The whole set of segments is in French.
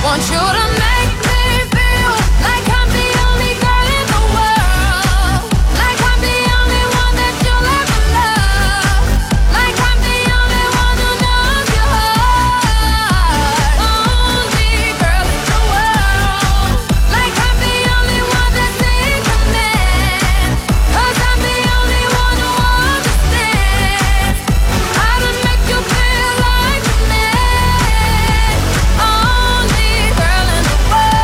Want you to make me feel like I'm the only girl in the world, like I'm the only one that you'll ever love, like I'm the only one who knows your heart. Only girl in the world, like I'm the only one that takes command, 'cause I'm the only one who understands how to make you feel like a man. Only girl in the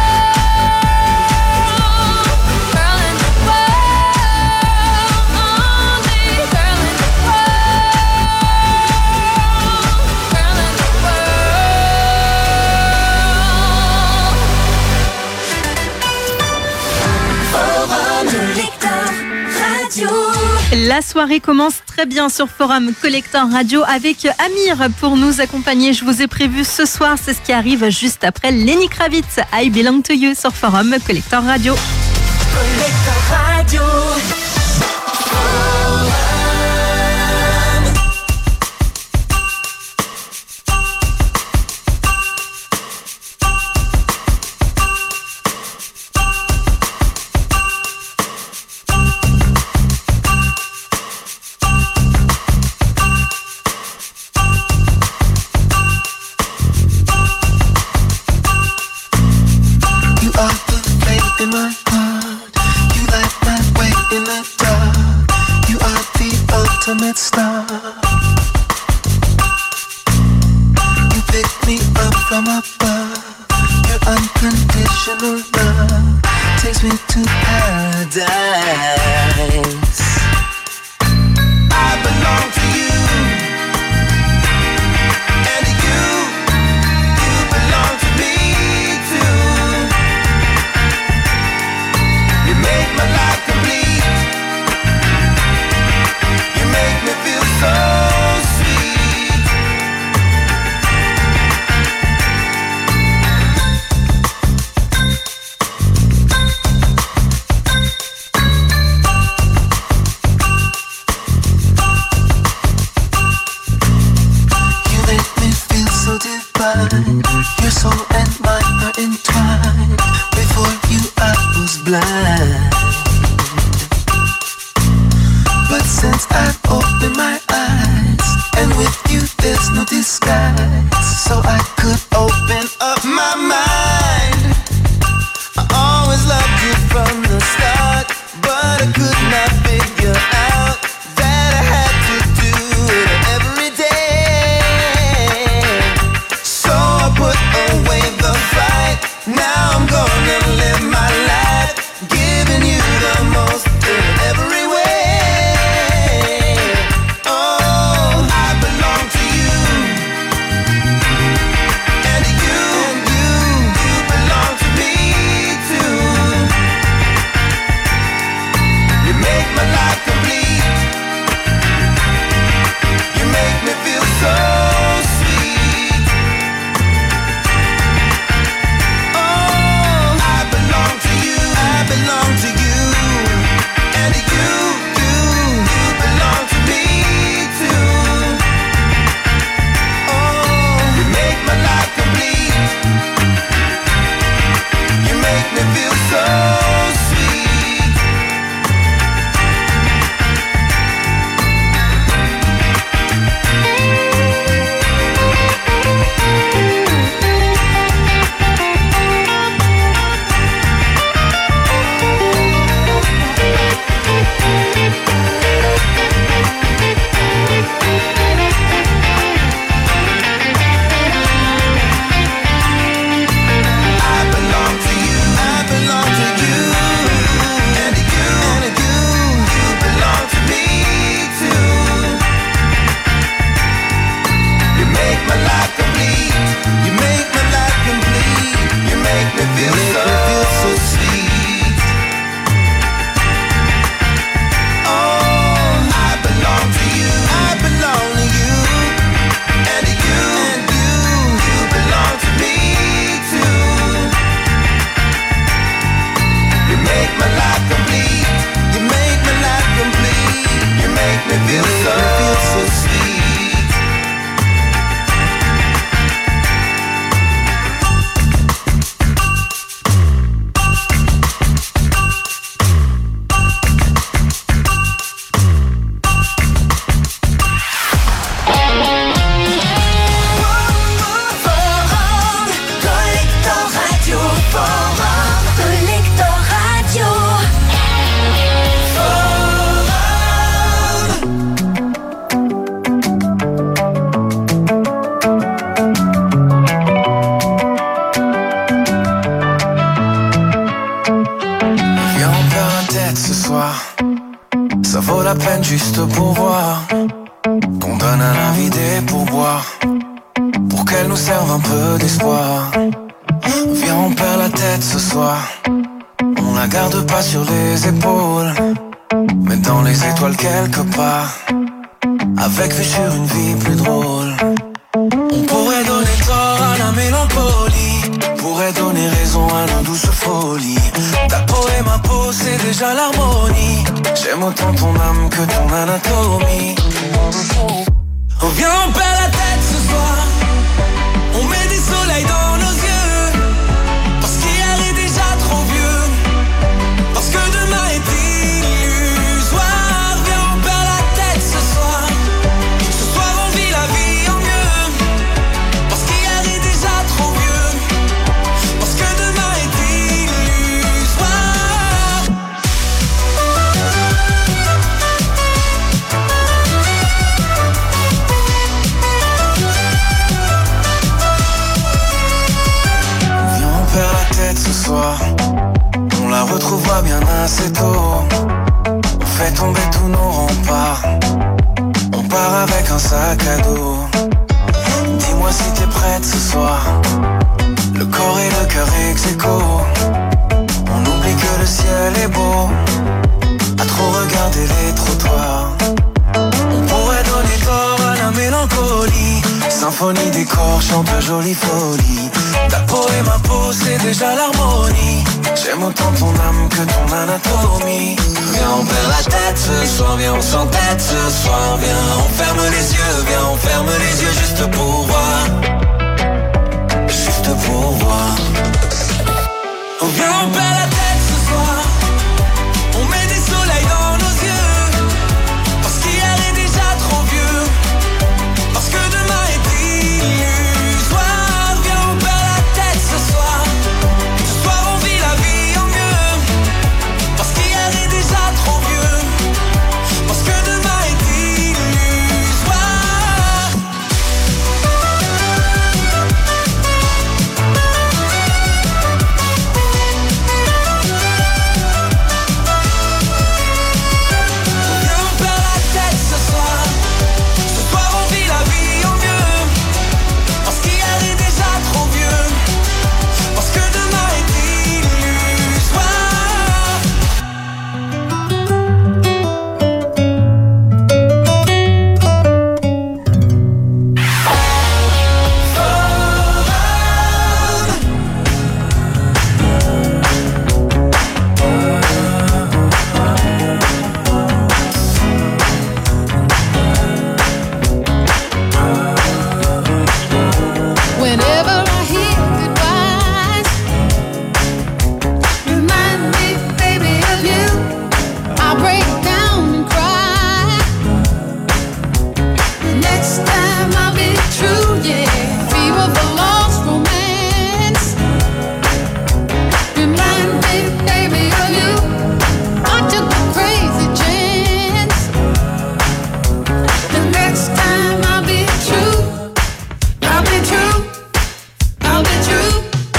world, girl in the world, only girl in the world, girl in the La soirée commence très bien sur Forum Collector Radio avec Amir pour nous accompagner. Je vous ai prévu ce soir, c'est ce qui arrive juste après Lenny Kravitz, I Belong to You sur Forum Collector Radio. Collector Radio. You are the flame in my heart. You light my way in the dark. You are the ultimate star. You pick me up from above. Your unconditional love takes me to paradise. I belong to you. And you belong to me too. You make my life complete. You make me feel so sweet. You make me feel so divine. Your soul and mine are entwined. Before you I was blind, but since I've opened my eyes, and with you there's no disguise, so I could open up my mind. I always loved you from the start, but I could not figure out that I had to do it every day. So I put away the fight. Now I'm gonna live my life, giving you the most in every way. Oh, I belong to you. And you belong to me too. You make my life complete. You make me feel so sweet. Oh, I belong to juste pour voir qu'on donne à la vie des pourboires, pour qu'elle nous serve un peu d'espoir. Viens, on perd la tête ce soir, on la garde pas sur les épaules, mais dans les étoiles quelque part, avec vue sur une vie plus drôle. On pourrait donner tort à la mélancolie, pourrait donner raison à nos douces folies. Ta peau et ma peau, c'est déjà l'harmonie. J'aime autant ton âme que ton anatomie. Oh, viens, on perd la tête ce soir, on met des soleils dans nos yeux, parce qu'hier est déjà trop vieux, parce que demain est illusoire. Viens, on perd la tête ce soir on vit la vie en mieux, parce qu'hier est déjà trop vieux, parce que demain est illusoire. Viens, on perd la tête ce soir, on la retrouvera bien assez tôt. On fait tomber tous nos remparts, on part avec un sac à dos. Dis-moi si t'es prête ce soir, le corps et le cœur ex aequo. On oublie que le ciel est beau, à trop regarder les trottoirs. On pourrait donner tort à la mélancolie, symphonie des corps chante jolie folie. Ta peau et ma peau, c'est déjà l'harmonie. J'aime autant ton âme que ton anatomie. Viens, on perd la tête ce soir, viens, on s'entête ce soir. Viens, on ferme les yeux, viens, on ferme les yeux juste pour voir. Juste pour voir. Oh, viens, on perd la tête ce soir, on met des soleils dans nos yeux, parce qu'hier est déjà trop vieux, parce que demain est illusoire. Viens, on perd la tête ce soir on vit la vie en mieux, parce qu'hier est déjà trop vieux, parce que demain est illusoire. Viens, on perd la tête ce soir on vit la vie en mieux, parce qu'hier est déjà trop vieux, parce que demain est illusoire. Whenever I hear goodbyes, remind me, baby, of you. I break down and cry. Next time I'll be true, yeah. Fever for lost romance. Remind me, baby, of you. I took a crazy chance. The next time I'll be true. I'll be true. I'll be true.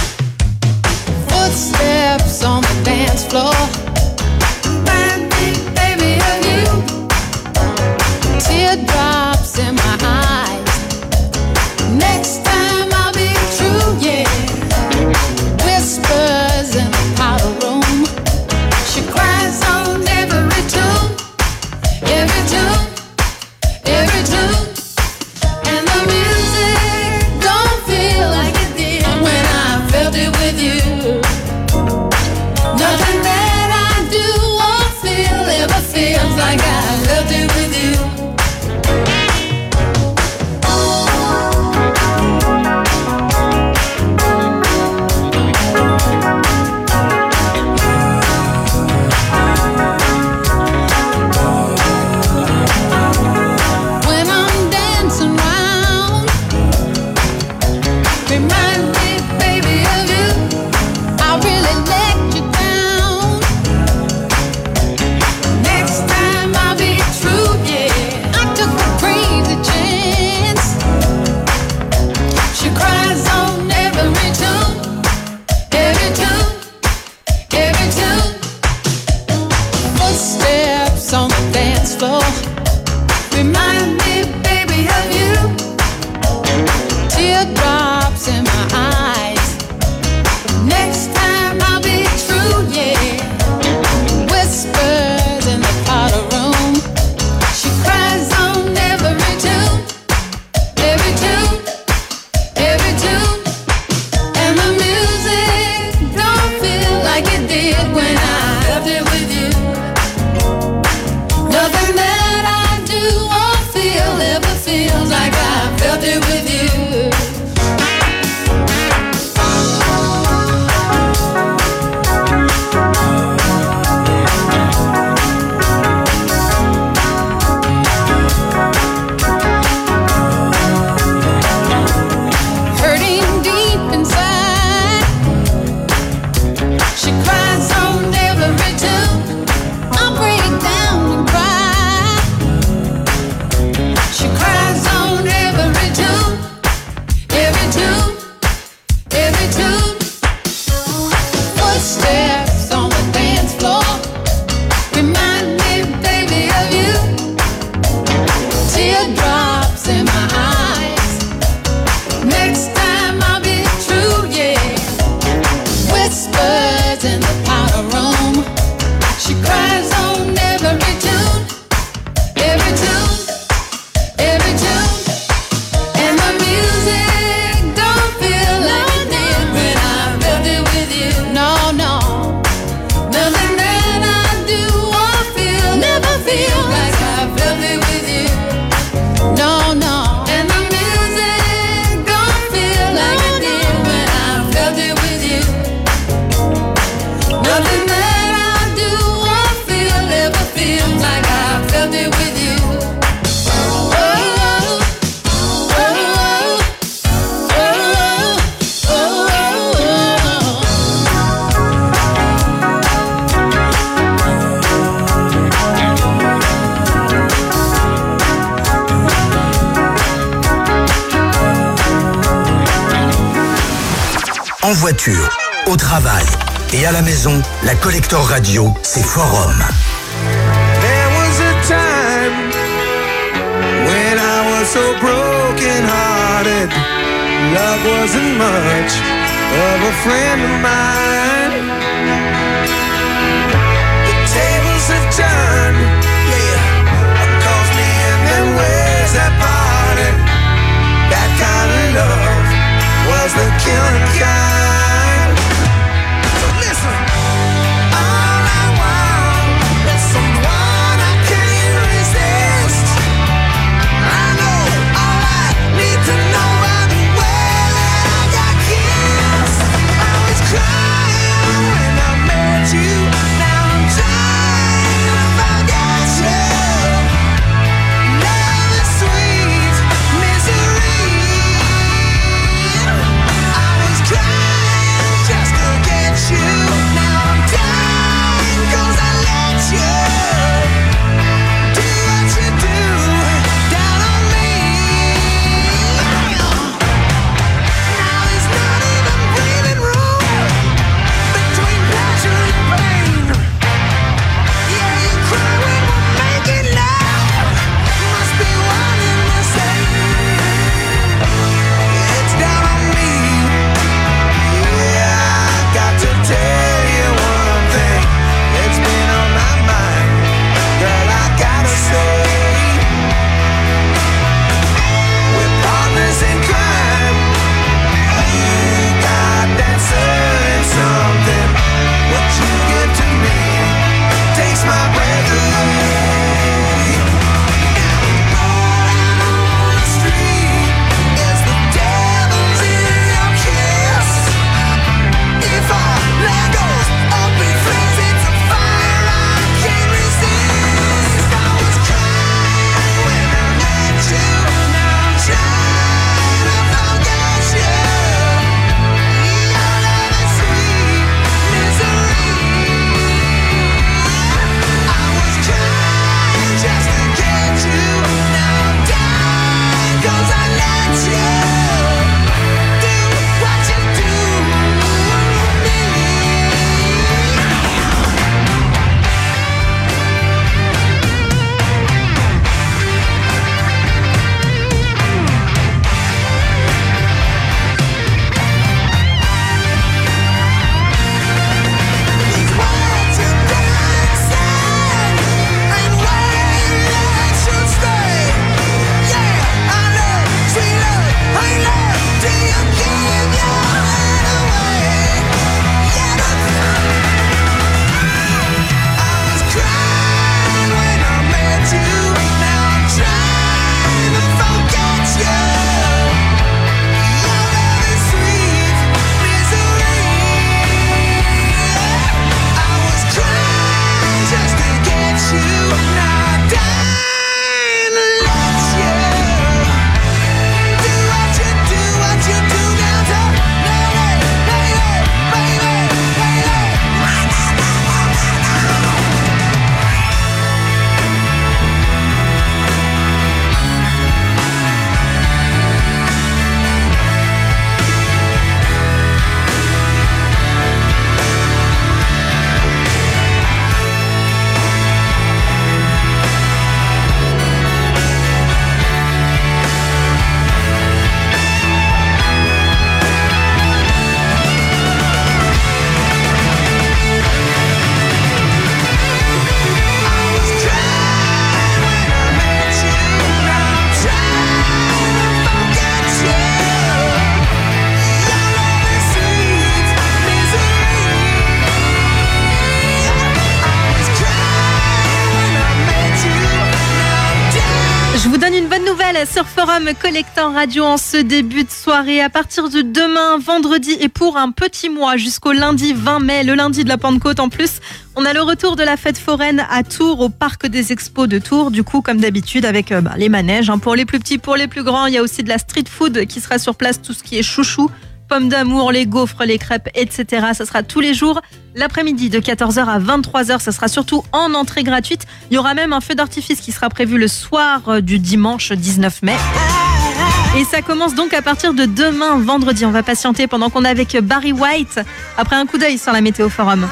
Footsteps on the dance floor. Remind me, baby, of you. Teardrops in my eyes. Next time I'll be true, yeah. Whispers in the powder room. She cries on every tune, every tune, every tune. And the music don't feel like it did when I felt it with you. Nothing that I did when I felt it with you. Nothing that I do or feel ever feels like I felt it with you. En voiture, au travail et à la maison, la Collector Radio, c'est Forum. There was a time when I was so broken hearted. Love wasn't much of a friend of mine. The tables have turned, yeah. Calls me and then ways that parted. That kind of love was the killing kind. So listen, all I want is someone I can't resist. I know all I need to know by the way that I got kissed. I was crying Noël sur Forum Collector Radio en ce début de soirée. À partir de demain, vendredi et pour un petit mois jusqu'au lundi 20 mai, le lundi de la Pentecôte en plus, on a le retour de la fête foraine à Tours, au Parc des Expos de Tours. Du coup, comme d'habitude, avec les manèges, pour les plus petits, pour les plus grands. Il y a aussi de la street food qui sera sur place, tout ce qui est chouchou, pommes d'amour, les gaufres, les crêpes, etc. Ça sera tous les jours. L'après-midi de 14h à 23h, ça sera surtout en entrée gratuite. Il y aura même un feu d'artifice qui sera prévu le soir du dimanche 19 mai. Et ça commence donc à partir de demain, vendredi. On va patienter pendant qu'on est avec Barry White. Après un coup d'œil sur la météo forum.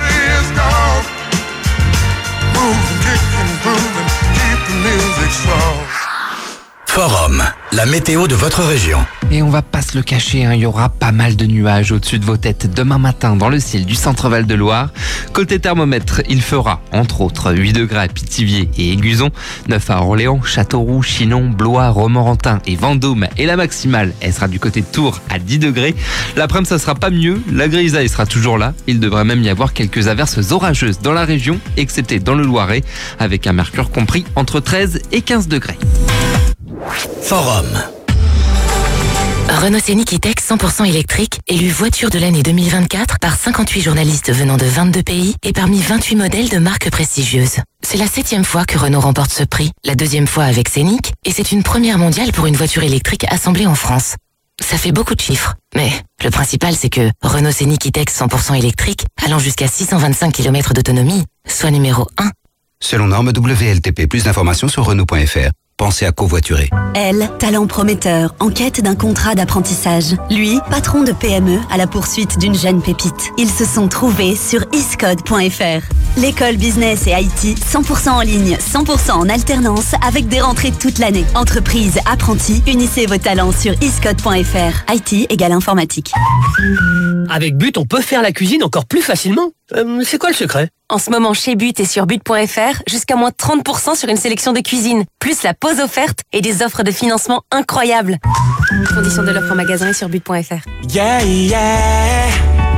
Forum, la météo de votre région. Et on va pas se le cacher, il y aura pas mal de nuages au-dessus de vos têtes demain matin dans le ciel du centre-val de Loire. Côté thermomètre, il fera entre autres 8 degrés à Pithiviers et Aiguzon, 9 à Orléans, Châteauroux, Chinon, Blois, Romorantin et Vendôme. Et la maximale, elle sera du côté de Tours à 10 degrés. L'après-midi, ça sera pas mieux, la grisaille sera toujours là. Il devrait même y avoir quelques averses orageuses dans la région, excepté dans le Loiret, avec un mercure compris entre 13 et 15 degrés. Forum. Renault Scénic E-Tech 100% électrique, élu voiture de l'année 2024 par 58 journalistes venant de 22 pays et parmi 28 modèles de marques prestigieuses. C'est la 7e fois que Renault remporte ce prix, la 2e fois avec Scénic, et c'est une première mondiale pour une voiture électrique assemblée en France. Ça fait beaucoup de chiffres, mais le principal c'est que Renault Scénic E-Tech 100% électrique, allant jusqu'à 625 km d'autonomie, soit numéro 1. Selon norme WLTP, plus d'informations sur Renault.fr. Pensez à covoiturer. Elle, talent prometteur, en quête d'un contrat d'apprentissage. Lui, patron de PME à la poursuite d'une jeune pépite. Ils se sont trouvés sur iscode.fr. L'école business et IT, 100% en ligne, 100% en alternance, avec des rentrées toute l'année. Entreprise, apprentis, unissez vos talents sur iscode.fr. IT égale informatique. Avec But, on peut faire la cuisine encore plus facilement. C'est quoi le secret ? En ce moment, chez But et sur but.fr, jusqu'à moins 30% sur une sélection de cuisine, plus la pause offerte et des offres de financement incroyables. Conditions de l'offre en magasin et sur but.fr. Yeah, yeah.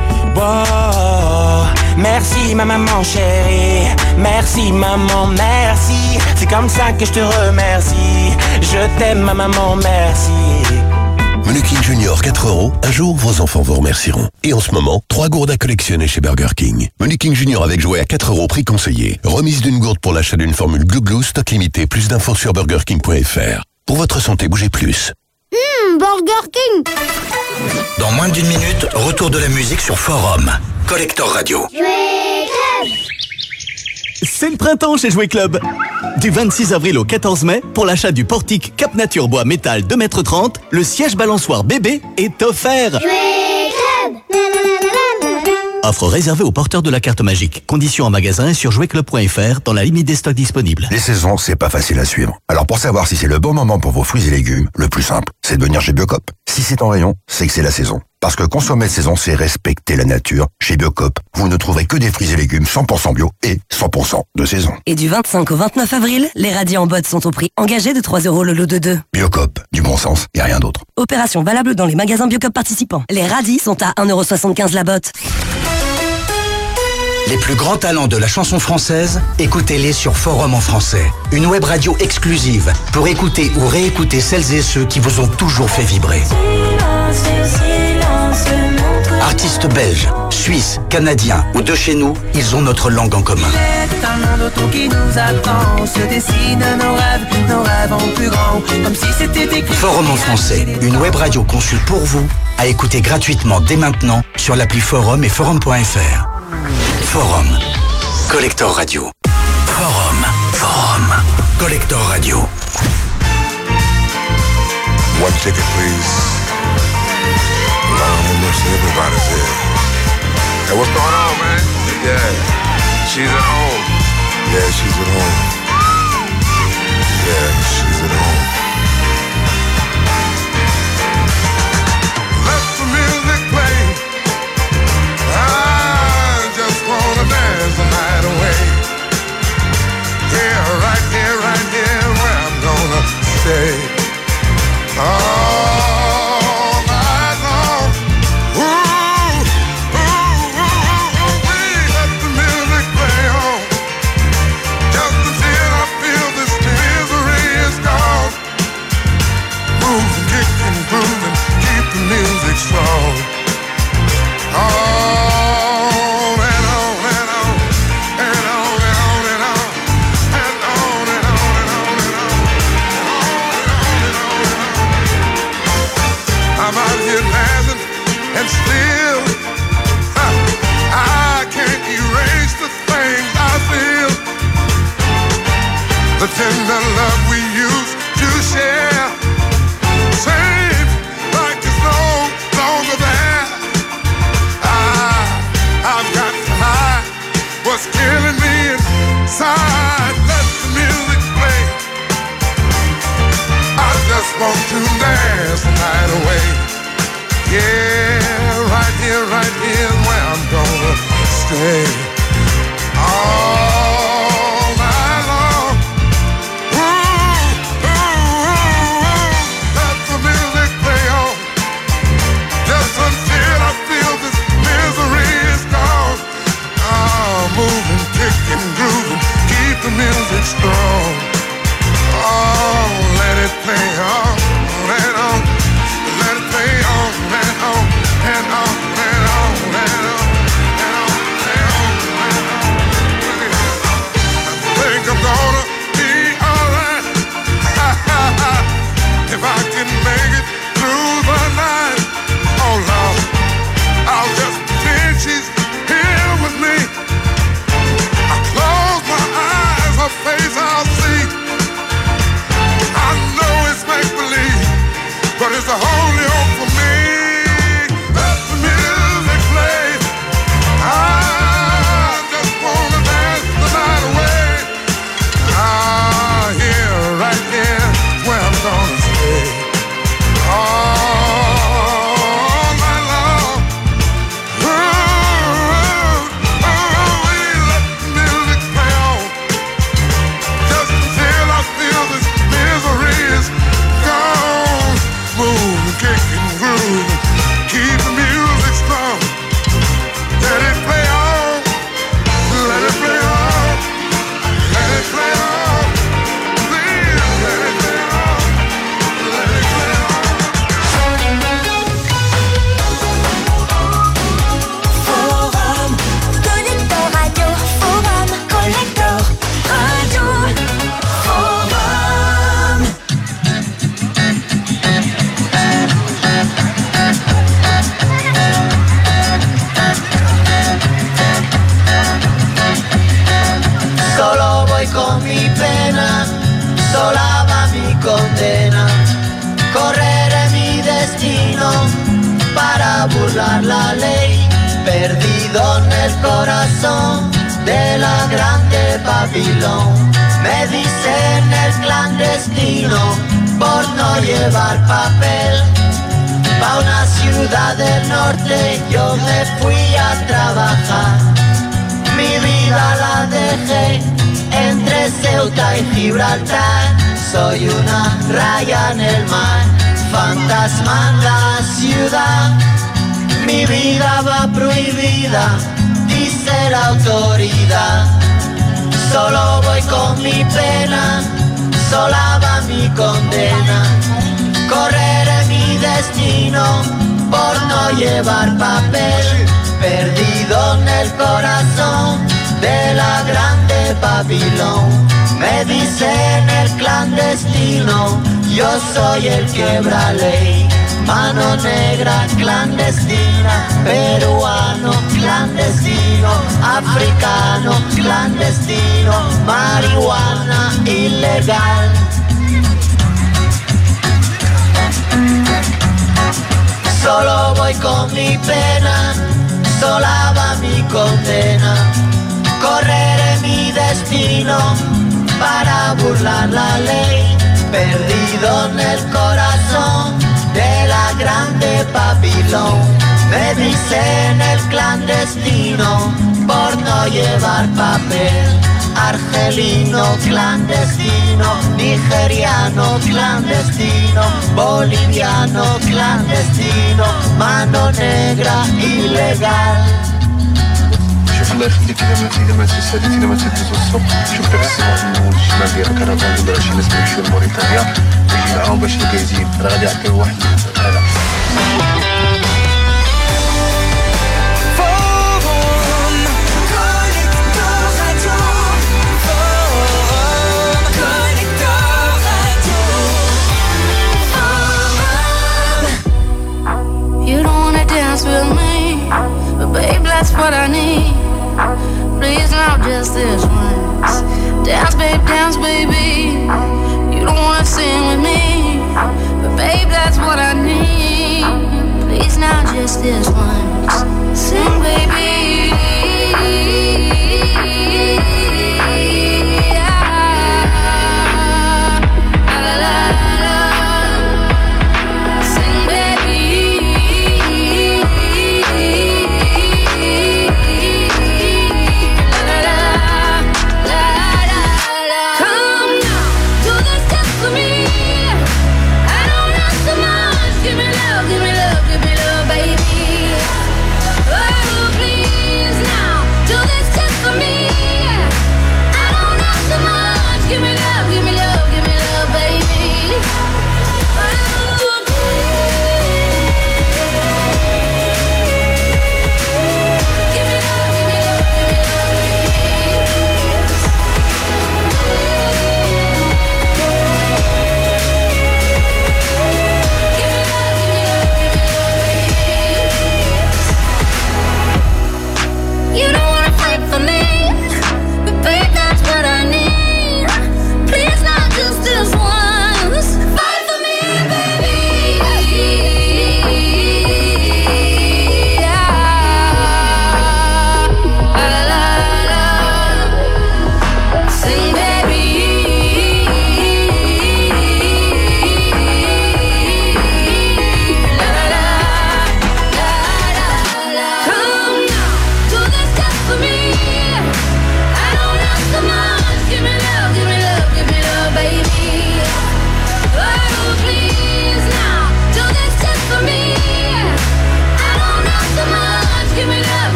Wow. Merci ma maman chérie. Merci maman, merci. C'est comme ça que je te remercie. Je t'aime ma maman, merci. Menu King Junior 4 €, un jour vos enfants vous remercieront. Et en ce moment, 3 gourdes à collectionner chez Burger King. Menu King Junior avec jouet à 4 € prix conseillé. Remise d'une gourde pour l'achat d'une formule Glu-Glu, stock limité, plus d'infos sur burgerking.fr. Pour votre santé, bougez plus. Burger King. Dans moins d'une minute, retour de la musique sur Forum. Collector Radio. C'est le printemps chez Jouet Club. Du 26 avril au 14 mai, pour l'achat du portique Cap Nature Bois Métal 2,30 m, le siège balançoire bébé est offert. Jouet Club. Offre réservée aux porteurs de la carte magique. Conditions en magasin et sur jouetclub.fr dans la limite des stocks disponibles. Les saisons, c'est pas facile à suivre. Alors pour savoir si c'est le bon moment pour vos fruits et légumes, le plus simple, c'est de venir chez Biocop. Si c'est en rayon, c'est que c'est la saison. Parce que consommer de saison, c'est respecter la nature. Chez Biocop, vous ne trouverez que des fruits et légumes 100% bio et 100% de saison. Et du 25 au 29 avril, les radis en botte sont au prix engagé de 3 € le lot de 2. Biocop, du bon sens et rien d'autre. Opération valable dans les magasins Biocop participants. Les radis sont à 1,75 € la botte. Les plus grands talents de la chanson française, écoutez-les sur Forum en français. Une web radio exclusive pour écouter ou réécouter celles et ceux qui vous ont toujours fait vibrer. Artistes belges, suisses, canadiens ou de chez nous, ils ont notre langue en commun. Un monde autour qui nous attend, se dessine nos rêves en plus grand, comme si c'était écrit. Forum en français, une web radio conçue pour vous, à écouter gratuitement dès maintenant sur l'appli Forum et forum.fr. Forum, Collector Radio. Forum, Collector Radio. One ticket, please. Lord have mercy, everybody's here. Hey, what's going on, man? Yeah, she's at home. Yeah, she's at home. Yeah, she's at home. Let the music play. I just wanna dance the night away. Here, right here, where I'm gonna stay. All night long. Ooh, ooh, ooh, ooh, let the music play on. Just until I feel this misery is gone. dance the night away. Yeah, right here is where I'm gonna stay. All night long. Let the music play on. Just until I feel this misery is gone. Moving, kicking, grooving, keep the music strong. Oh, let it play on, and on. Let it play on, and on, and on, and on, and on, and on, and on, and on. I think I'm gonna be alright if I can make it through the night. Oh Lord, I'll just pretend she's here with me. I close my eyes, her face I'll see. I know it's make-believe, but it's the only hope for me. Let the music play. I just wanna dance the night away. Here, right here, where I'm gonna stay. All night long. Let the music play on. Just until I feel this misery is gone. Move, kick and groove, keep the music strong. Let it play on, let it play on, let it play on. Please, let it play on, let it play on. Forum Collector Radio. Forum Collector Radio. Forum. Solo voy con mi pena, sola va mi condena. Correré mi destino para burlar la ley. Perdido en el corazón de la grande Babilón. Me dicen el clandestino por no llevar papel. Pa' una ciudad del norte yo me fui a trabajar. Mi vida la dejé entre Ceuta y Gibraltar. Soy una raya en el mar, fantasma en la ciudad. Mi vida va prohibida, dice la autoridad. Solo voy con mi pena, sola va mi condena. Correré mi destino por no llevar papel. Perdido en el corazón de la grande Babilón. Me dicen el clandestino, yo soy el quebra ley. Mano negra clandestina, peruano clandestino, africano clandestino, marihuana ilegal. Solo voy con mi pena, sola va mi condena. Correré mi destino para burlar la ley. Perdido en el corazón de la grande Babilón. Me dicen el clandestino por no llevar papel. Argelino clandestino, nigeriano clandestino, boliviano clandestino, mano negra ilegal. شوف الله يخليك إذا ما تسالي إذا ما تدوز السوق شوف تحسن إنه الشمال ديال الكرفان ولا شي ناس كيمشيو لموريتانيا يجي معاهم باش الكايزين راه غادي يعطيو واحد هذا. You don't wanna dance with me, but babe, that's what I need. Please, now just this once. Dance, baby. You don't wanna sing with me, but babe, that's what I need. Please, now just this once. Sing, baby.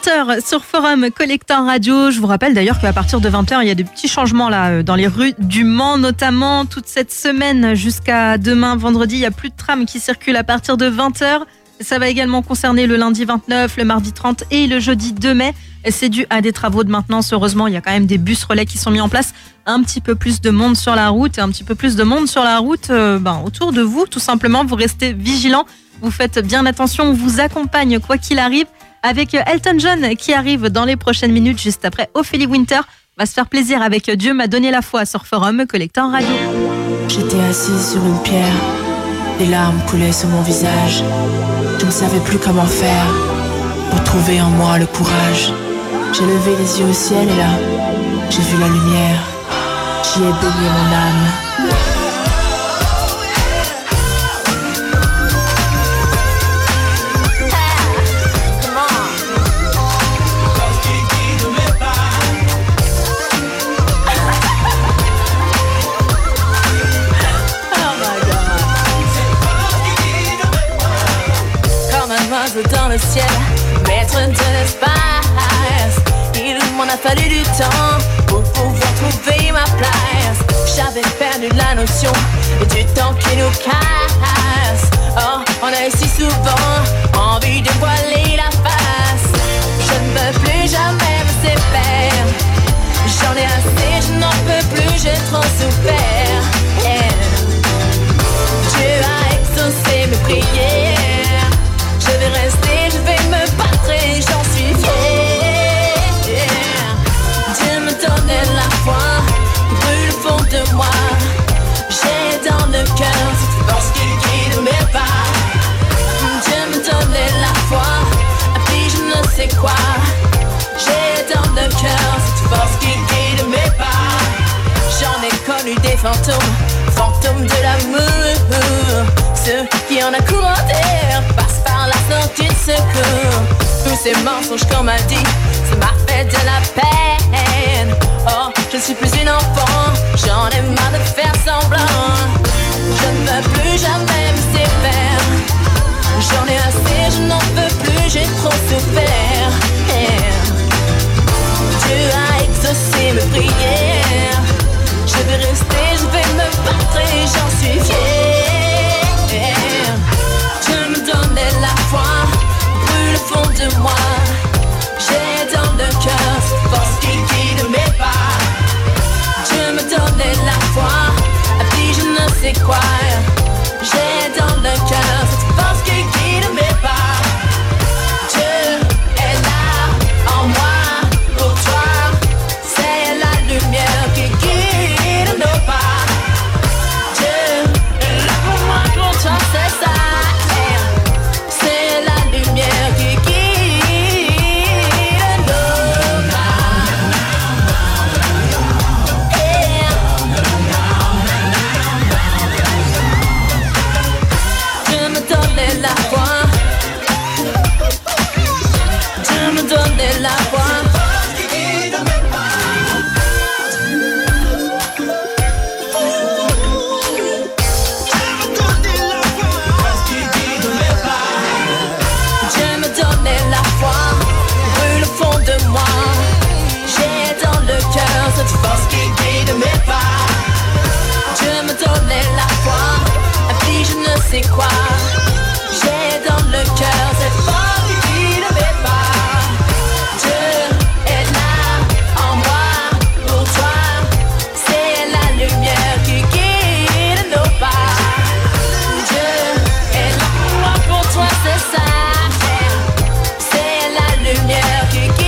20h sur Forum Collector Radio. Je vous rappelle d'ailleurs qu'à partir de 20h, il y a des petits changements là dans les rues du Mans, notamment toute cette semaine jusqu'à demain, vendredi. Il n'y a plus de tram qui circule à partir de 20h. Ça va également concerner le lundi 29, le mardi 30 et le jeudi 2 mai. C'est dû à des travaux de maintenance. Heureusement, il y a quand même des bus relais qui sont mis en place. Un petit peu plus de monde sur la route et un petit peu plus de monde sur la route autour de vous. Tout simplement, vous restez vigilants. Vous faites bien attention. On vous accompagne quoi qu'il arrive. Avec Elton John qui arrive dans les prochaines minutes, juste après Ophélie Winter. On va se faire plaisir avec Dieu m'a donné la foi sur Forum Collector Radio. J'étais assise sur une pierre. Des larmes coulaient sur mon visage. Je ne savais plus comment faire pour trouver en moi le courage. J'ai levé les yeux au ciel et là, j'ai vu la lumière. J'y ai baigné mon âme. Dans le ciel, maître de l'espace. Il m'en a fallu du temps pour pouvoir trouver ma place. J'avais perdu la notion du temps qui nous casse. Oh, on a si souvent envie de voiler la face. Je ne veux plus jamais me séparer. J'en ai assez, je n'en peux plus, j'ai trop souffert. Yeah. Dieu a exaucé mes prières. Je vais rester, je vais me battre et j'en suis fière. Dieu me donnait la foi qui brûle au fond de moi. J'ai dans le cœur cette force qui guide mes pas. Dieu me donnait la foi, puis je ne sais quoi. J'ai dans le cœur cette force qui guide mes pas. J'en ai connu des fantômes, fantômes de l'amour. Ceux qui en a commandé passent par la sortie de secours. Tous ces mensonges qu'on m'a dit, ça m'a fait de la peine. Oh, je ne suis plus une enfant, j'en ai marre de faire semblant. Je ne veux plus jamais me séparer. J'en ai assez, je n'en peux plus, j'ai trop souffert. Yeah. Dieu a exaucé mes prières. Je vais rester, je vais me battre et j'en suis fière. Dieu me donnait la foi, brûle au fond de moi. J'ai dans le cœur cette force qui guide mes pas. Dieu me donnait la foi, puis je ne sais quoi. J'ai dans le cœur cette force qui guide mes pas. Dieu est là en moi pour toi. C'est la lumière qui guide nos pas. Dieu est là pour moi, pour toi, c'est ça. C'est la lumière qui guide nos pas. Dieu me donnait la foi. Dieu me donnait la foi. Cette force qui guide mes pas. Dieu me donnait la foi, puis je ne sais quoi. J'ai dans le cœur cette force qui guide mes pas. Dieu est là en moi pour toi. C'est la lumière qui guide nos pas. Dieu est là pour moi, pour toi, c'est ça. C'est la lumière qui guide.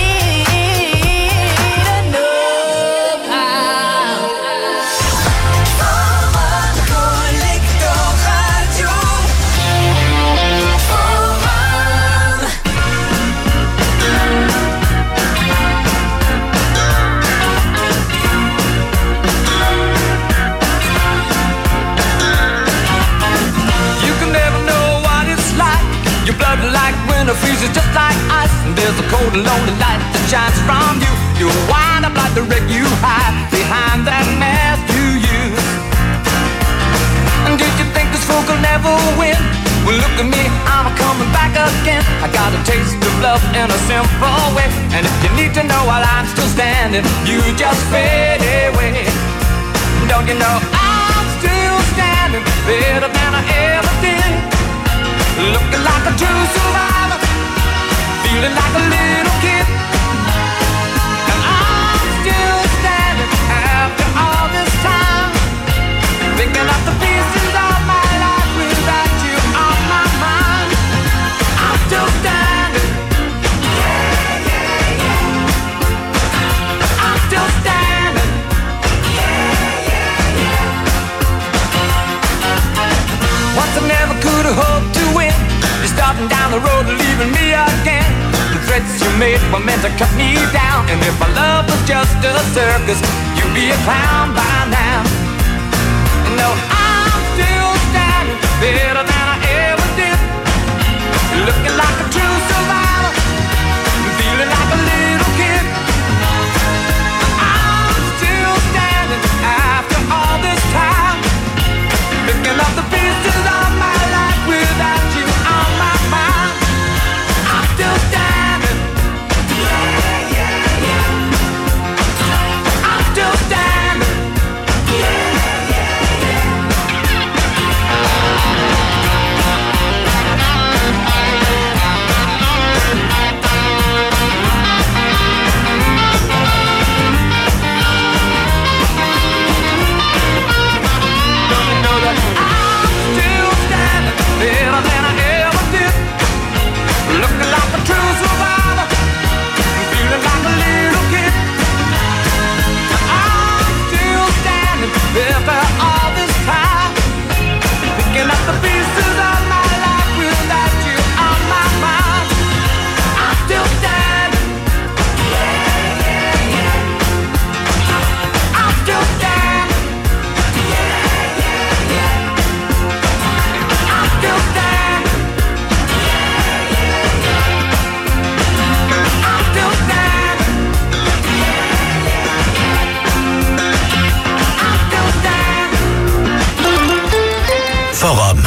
Freezes just like ice, and there's a cold and lonely light that shines from you. You wind up like the wreck you hide behind that mask you use. And did you think this fool could never win? Well, look at me, I'm coming back again. I got a taste of love in a simple way. And if you need to know while I'm still standing, you just fade away. Don't you know I'm still standing better than I ever did? Looking like a true survivor, feeling like a little kid. And I'm still standing after all this time, picking up the pieces of my life without you on my mind. I'm still standing. Yeah, yeah, yeah. I'm still standing. Yeah, yeah, yeah. Once I never could have hoped to win. You're starting down the road and leaving me again. The threats you made were meant to cut me down. And if my love was just a circus, you'd be a clown by now. No, I'm still standing better than I ever did. Looking like a true survivor, feeling like a little kid. I'm still standing after all this time, picking up the pieces of my life without you on my mind. I'm still standing. Yeah, yeah, yeah. I'm still standing. Yeah, yeah, yeah. Don't you know that I'm still standing better than I ever did? Looking like a true survivor, feeling like a little kid. I'm still standing after all this time, picking up the pieces of my life without you on my mind. I'm still standing. Yeah, yeah, yeah. I'm still standing. Yeah, yeah, yeah. I'm still standing. Forum.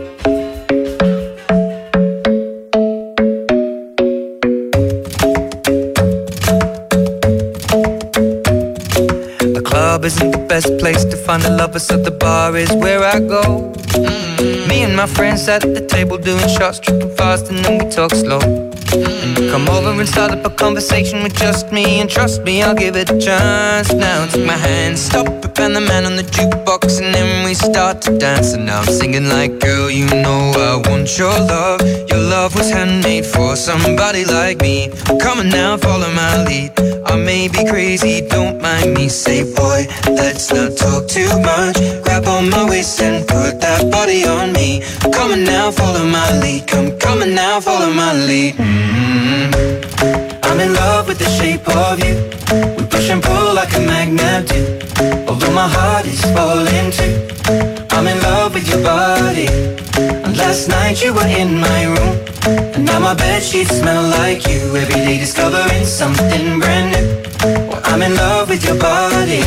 The club isn't the best place to find a lover, so the bar is where I go. Me and my friends at the table doing shots, tripping fast, and then we talk slow. And you come over and start up a conversation with just me, and trust me, I'll give it a chance. Now take my hand, stop it, and the man on the jukebox, and then we start to dance. And now I'm singing like, girl, you know I want your love. Your love was handmade for somebody like me. Come on now, follow my lead. I may be crazy, don't mind me. Say, boy, let's not talk too much. Grab on my waist and put that body on me. Come on now, follow my lead. Come on now, follow my lead. I'm in love with the shape of you. We push and pull like a magnet do. Although my heart is falling too. I'm in love with your body. And last night you were in my room, and now my bedsheets smell like you. Every day discovering something brand new. Well, I'm in love with your body.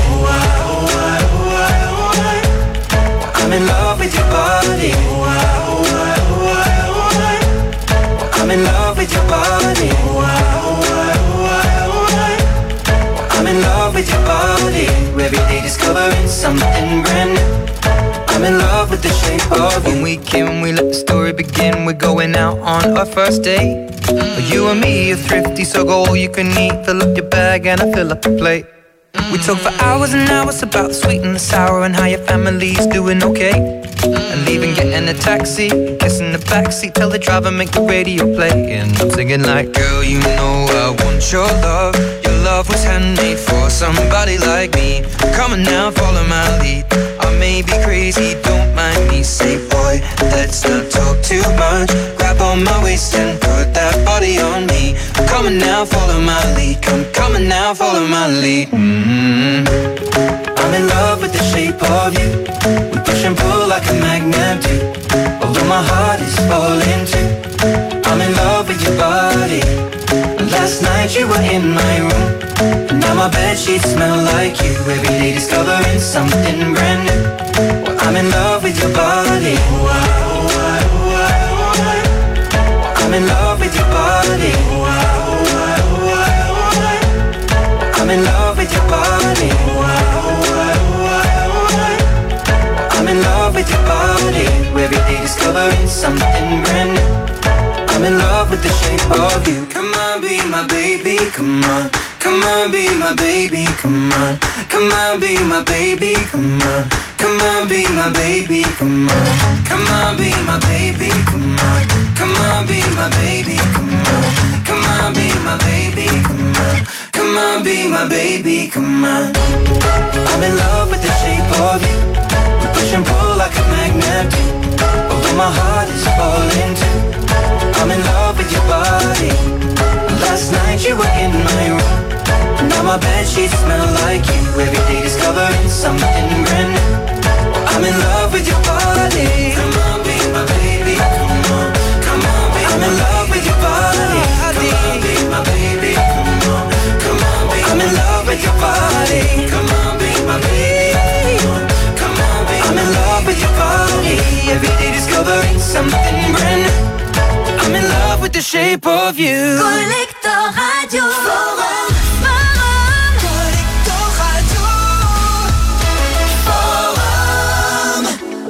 I'm in love with your body. I'm in love with your body. I'm in love with your body. Every day discovering something brand new. I'm in love with the shape of you. When we came, we let the story begin. We're going out on our first date. You and me are thrifty, so go all you can eat. Fill up your bag and I fill up the plate. We talk for hours and hours about the sweet and the sour, and how your family's doing okay. And leaving, getting a taxi, kissing the backseat, tell the driver make the radio play. And I'm singing like, girl, you know I want your love. Your love was handmade for somebody like me. Come on now, follow my lead. I may be crazy, don't mind me. Say, boy, let's not talk too much. Grab on my waist and put that body on me. Come on now, follow my lead. Come on now, follow my lead. I'm in love with the shape of you. We push and pull like a magnet do. Although my heart is falling too. I'm in love with your body. Last night you were in my room, and now my bedsheets smell like you. Every day discovering something brand new. Well, I'm in love with your body. I'm in love with your body. I'm in love with your body. I'm in love with your body. Every day discovering something brand new. I'm in love with the shape of you. Come on, be my baby, come on. Come on, be my baby, come on. Come on, be my baby, come on. Come on, be my baby, come on. Come on, be my baby, come on. Come on, be my baby, come on. Come on, be my baby, come on. Come on, be my baby, come on. I'm in love with the shape of you. We push and pull like a magnet do. Although my heart is falling too. I'm in love with your body. Last night you were in my room. Now my bedsheets smell like you. Every day discovering something brand new. I'm in love with your body. Come on, be my baby. Come on, come on, be I'm in love with your body. Come on, be my baby. Come on, come on, be I'm in love with your body. Come on, be my baby. Come on, be I'm in love with your body. Every day discovering something brand new. I'm in love with the shape of you. Collector Radio. Forum. Collector Radio. Forum.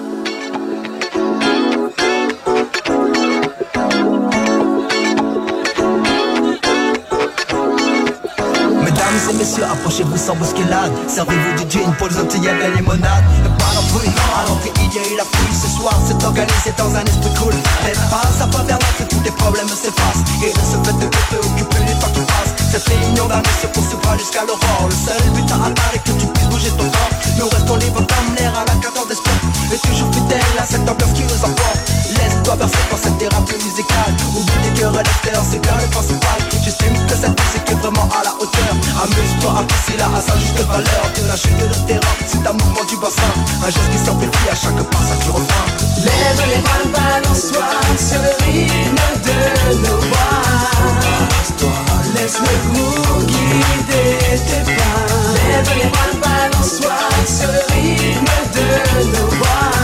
Mesdames et messieurs, approchez-vous sans bousculade. Servez-vous du gin pour les Antilles et la limonade. Pas d'embrouille, à l'entrée il y a eu la foule. Ce soir c'est organisé dans un esprit cool. Mais pas à pas vers l'entrée, tous les problèmes s'effacent. Et de ce fait de te préoccuper du temps qui passe. Cette réunion d'année se poursuivra jusqu'à l'aurore. Le seul but à atteindre est que tu puisses bouger ton corps. Nous restons libres comme l'air à la cadence d'esprit. Et toujours fidèles à cette ambiance qui nous emporte. Laisse-toi bercer par cette thérapie musicale. Oublie tes cœurs et l'extérieur, c'est bien le principal. J'estime que cette musique est vraiment à la hauteur. Amuse-toi, apprécie-la à sa juste valeur. De la chute de terrain, c'est un mouvement du bassin. Un geste qui s'amplifie à chaque passage du refrain. Lève les bras, balance-toi sur le rythme de nos voix. Laisse le groove guider tes pas. Lève les bras, balance-toi sur le rythme de nos voix.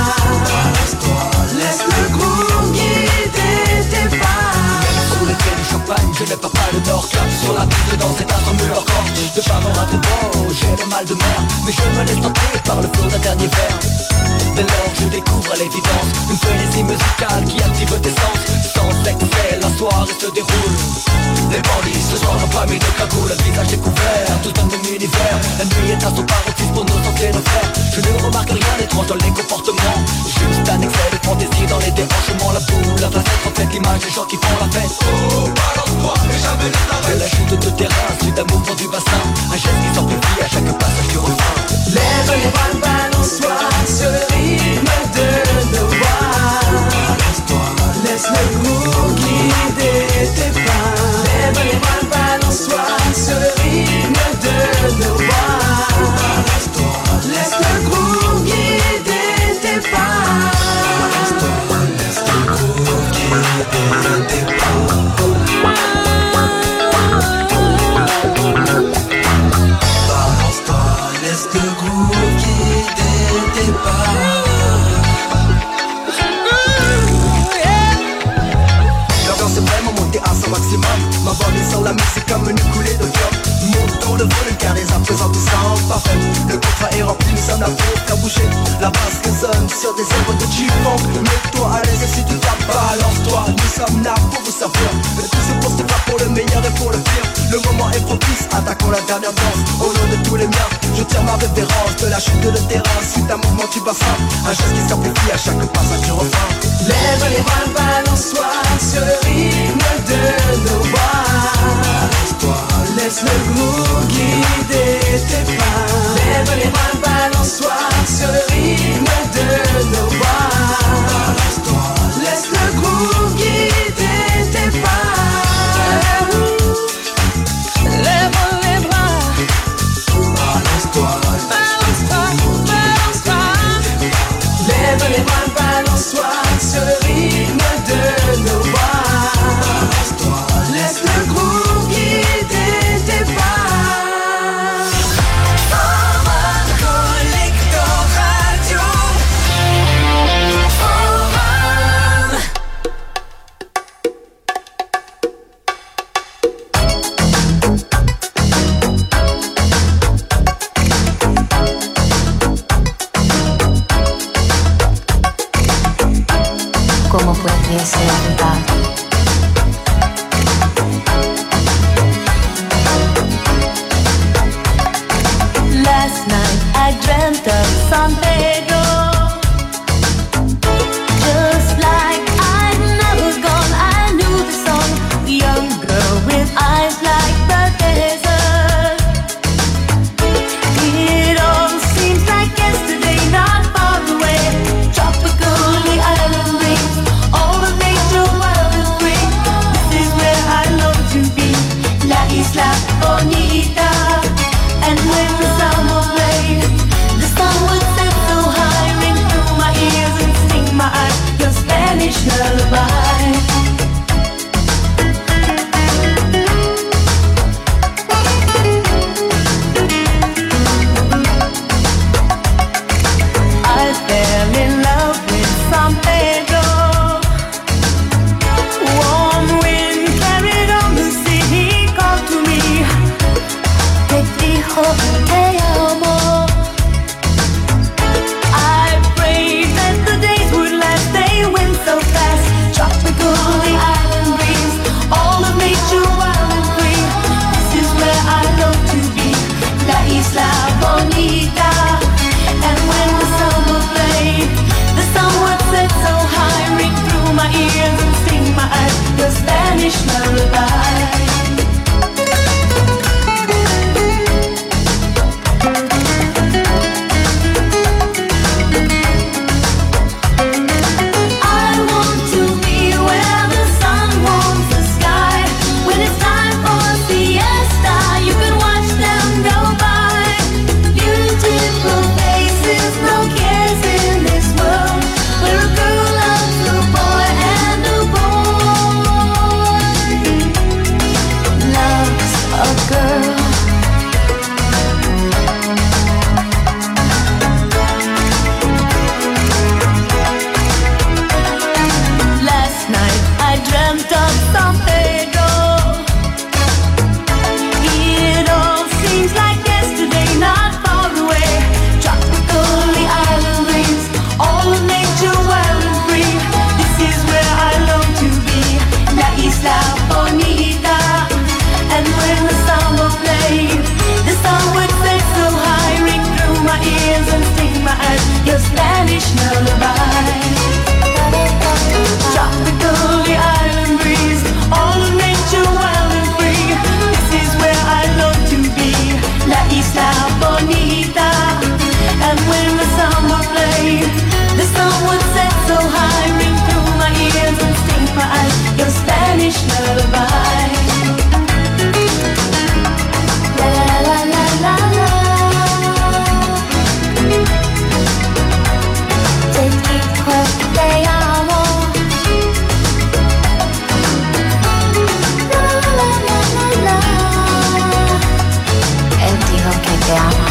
Laisse le groove guider tes pas. Sous l'effet du champagne, je n'ai pas de nord. Clap sur la piste dans cet insomnie leur corps. De pas m'en rater bon, j'ai le mal de mer. Mais je me laisse tenter par le flot d'un dernier verre. Dès lors je découvre à l'évidence une frénésie musicale qui active tes sens. Sans excès, la soirée se déroule. Les bandits ce soir n'ont pas mis de cagoule. Le visage découvert, tout un même univers. La nuit est à son paroxysme pour nos anciens nos frères. Je ne remarque rien d'étrange dans les comportements. Juste un excès de fantaisie dans les déhanchements. La boule, la facette reflète l'image des gens qui font la fête. Oh, balance-toi et jamais ne t'arrête. De la chute de terrain, suite à mouvement du bassin. Un geste qui s'amplifie à chaque passage du refrain. Lève les bras, balance-toi sur le rythme de nos voix. Laisse le groove guider tes pas. Lève les bras, balance-toi sur le rythme de nos voix. Laisse le groove guider tes pas. Laisse le groove guider tes pas. Balance-toi, laisse le groove guider tes pas. L'ambiance est vraiment montée à son maximum. Ma voix descend la musique comme une coulée de viande. Montons le volume car les à présent tout semble parfait. Le contrat est rempli, nous sommes là pour faire bouger. La basse résonne sur des œuvres de G-Funk. Mets-toi à l'aise et si tu tapes, balance-toi. Nous sommes là pour vous servir. Tout se poursuivra pour le meilleur et pour le pire. Le moment est propice, attaquons la dernière danse. Au nom de tous les miens, je tire ma révérence. De la chute de terrain, suite à un mouvement du bassin. Un geste qui s'amplifie à chaque passage du refrain. Lève les bras, balance-toi sur le rythme de nos voix. Laisse le groove guider tes pas. Lève les bras, balance-toi sur le rythme de nos voix. Laisse le groove guider tes pas. Lève les bras, balance-toi, balance-toi, balance-toi. Lève les bras, balance-toi sur le rythme de nos voix. Laisse le groove guider tes pas. Collector Last night I dreamt of San Pedro, just like I'd never gone. I knew the song, young girl with eyes like the desert. It all seems like yesterday, not far away. Tropically island breeze, all of nature wild and free. This is where I long to be, La Isla Bonita. And when the summer played, the sun would set so high, ring through my ears and sting my eyes, your Spanish lullaby. I fell in love with San Pedro. Warm wind carried on the sea, he called to me. Te dijo te amo. I prayed that the days would last, they went so fast. Tropical, the island breeze, all of nature wild and free. This is where I long to be, La Isla Bonita. And when the summer played, the sun would set so high, ring through my ears and sting my eyes, your Spanish lullaby. Your Spanish lullaby. Tropical, the island breeze, all of nature wild and free. This is where I long to be, La Isla Bonita. And when the summer played, the sun would set so high, ring through my ears and sting my eyes, your Spanish lullaby. La la la la la la. Te amo. La, la, la, la, la. Él dijo que te ama.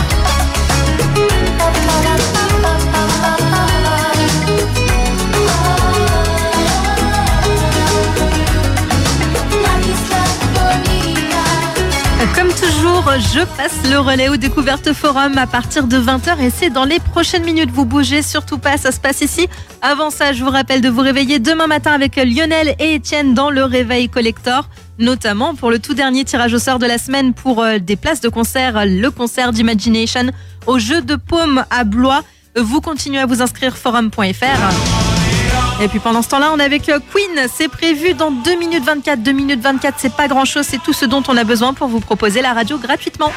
Comme toujours, je passe le relais aux découvertes forum à partir de 20h et c'est dans les prochaines minutes. Vous bougez surtout pas, ça se passe ici. Avant ça, je vous rappelle de vous réveiller demain matin avec Lionel et Étienne dans le Réveil Collector, notamment pour le tout dernier tirage au sort de la semaine pour des places de concert, le concert d'Imagination au Jeu de Paume à Blois. Vous continuez à vous inscrire forum.fr. Et puis pendant ce temps-là, on est avec Queen. C'est prévu dans 2 minutes 24. 2 minutes 24, c'est pas grand-chose. C'est tout ce dont on a besoin pour vous proposer la radio gratuitement.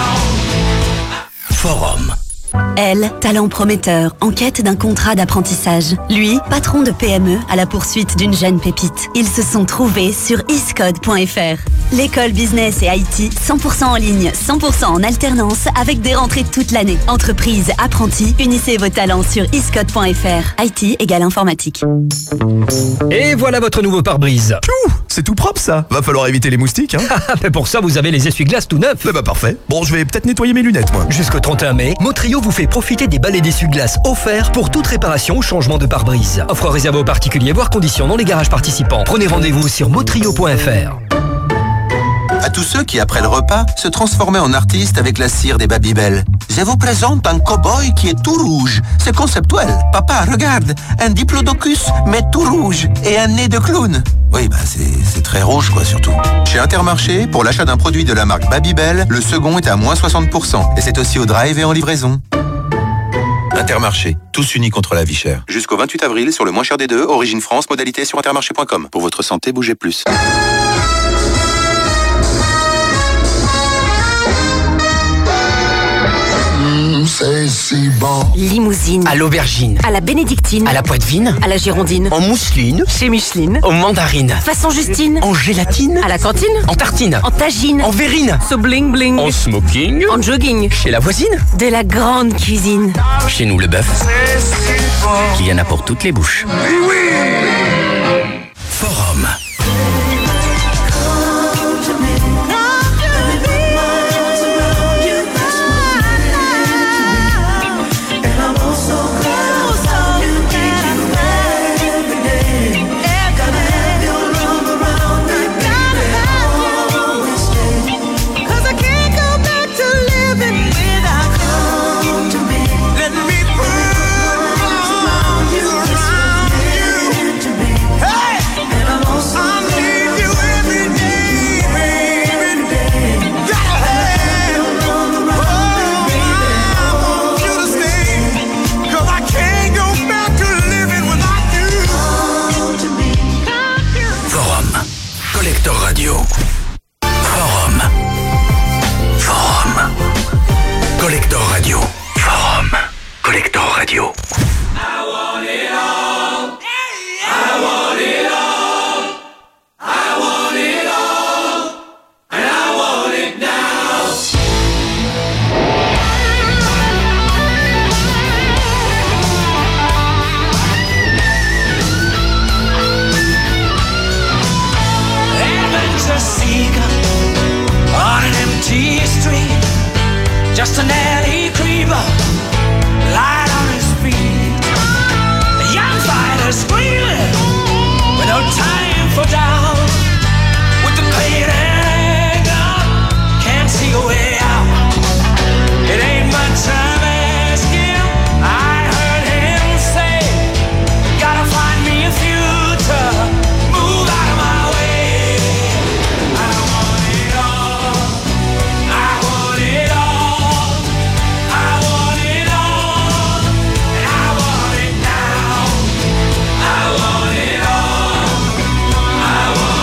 Forum. Elle, talent prometteur, en quête d'un contrat d'apprentissage. Lui, patron de PME à la poursuite d'une jeune pépite. Ils se sont trouvés sur iscode.fr. L'école business et IT, 100% en ligne, 100% en alternance, avec des rentrées toute l'année. Entreprise, apprentis, unissez vos talents sur iscode.fr. IT égale informatique. Et voilà votre nouveau pare-brise. C'est tout propre ça. Va falloir éviter les moustiques. Mais pour ça, vous avez les essuie-glaces tout neufs. Bah parfait. Bon, je vais peut-être nettoyer mes lunettes, moi. Jusqu'au 31 mai, Motrio vous fait profiter des balais d'essuie-glaces offerts pour toute réparation ou changement de pare-brise. Offre réservée aux particuliers, voire conditions dans les garages participants. Prenez rendez-vous sur motrio.fr. À tous ceux qui, après le repas, se transformaient en artistes avec la cire des Babybel. Je vous présente un cow-boy qui est tout rouge. C'est conceptuel. Papa, regarde, un diplodocus, mais tout rouge, et un nez de clown. Oui, c'est très rouge, quoi, surtout. Chez Intermarché, pour l'achat d'un produit de la marque Babybel, le second est à moins 60%. Et c'est aussi au drive et en livraison. Intermarché, tous unis contre la vie chère. Jusqu'au 28 avril, sur le moins cher des deux, Origine France, modalité sur intermarché.com. Pour votre santé, bougez plus. C'est si bon. Limousine. À l'aubergine. À la bénédictine. À la poitvine. À la girondine. En mousseline. Chez Micheline. En mandarine. Façon Justine. En gélatine. À la cantine. En tartine. En tagine. En verrine. So bling bling. En smoking. En jogging. Chez la voisine. De la grande cuisine. Chez nous, le bœuf. Il y en a pour toutes les bouches. Forum. Collector Radio. Forum. Forum. Collector Radio. Forum. Collector Radio. I want it all. I want it all. I want it all. And I want it now. Adventure seeker on an empty street, just an alley creeper, light on his feet. A young fighter screaming with no time for doubt, with the pain and anger, can't see a way out. It ain't much time asking, I heard him say, gotta find me a future, move out of my way. I want it all, I want it all, I want it all, and I want it now. I want it all, I want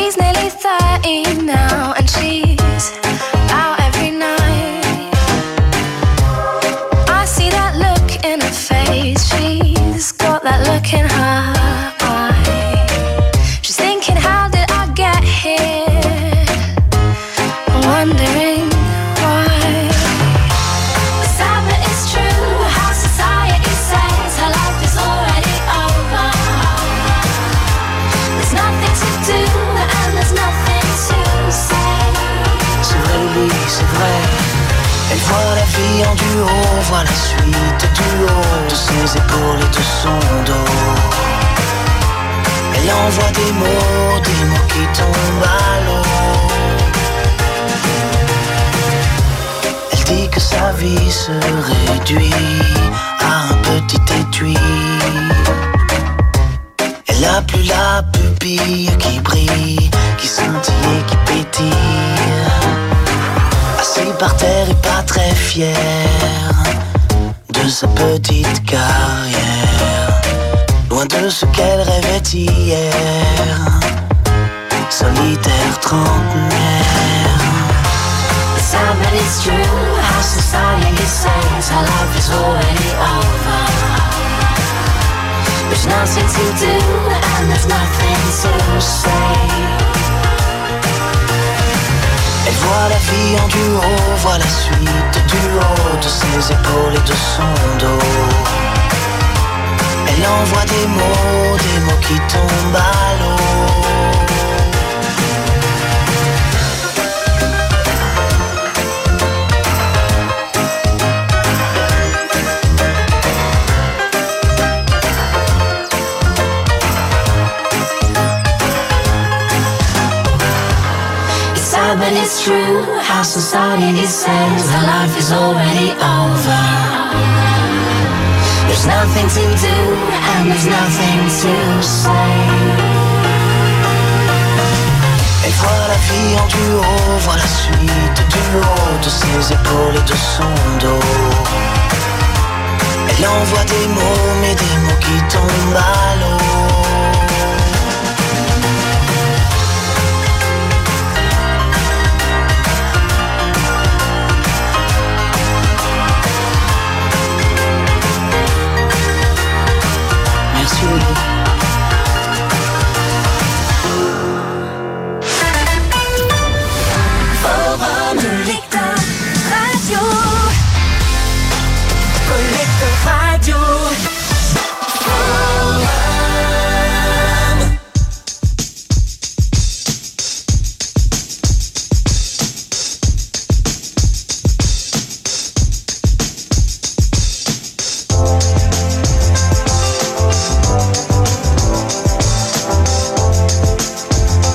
She's nearly 30 now, and she's out every night. I see that look in her face. She's got that look in her eye. She's thinking, how did I get here? Wondering why. Sad but it's true, how society says her life is already over. There's nothing to do and there's nothing to say. C'est vrai, oui, c'est vrai. Elle voit la vie en duo, voit la suite du haut de ses épaules et de son dos. Elle envoie des mots qui tombent à l'eau. Elle dit que sa vie se réduit à un petit étui. Elle n'a plus la pupille qui brille, qui scintille et qui pétille. Assis par terre et pas très fière de sa petite carrière, loin de ce qu'elle rêvait hier, solitaire trentenaire. Sad but it's true, how society says her life is already over. There's nothing to do and there's nothing to say. Elle voit la vie en duo, voit la suite du haut de ses épaules et de son dos. Elle envoie des mots qui tombent à l'eau. Sad but it's true, how society says her life is already over. There's nothing to do and there's nothing to say. Elle voit la vie en duo, voit la suite du haut de ses épaules et de son dos. Elle envoie des mots, mais des mots qui tombent à l'eau.